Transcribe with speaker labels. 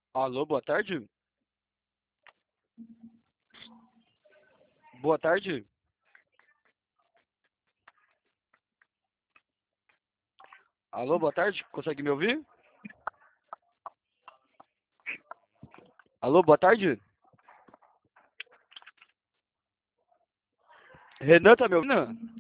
Speaker 1: Alô, boa tarde? Boa tarde? Alô, boa tarde? Consegue me ouvir? Alô, boa tarde? Renan, tá me ouvindo?